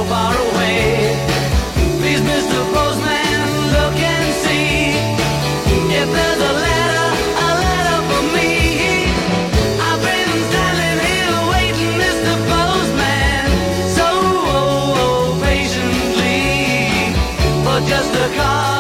far away. Please, Mr. Postman, look and see if there's a letter for me. I've been standing here waiting, Mr. Postman, so patiently for just a card.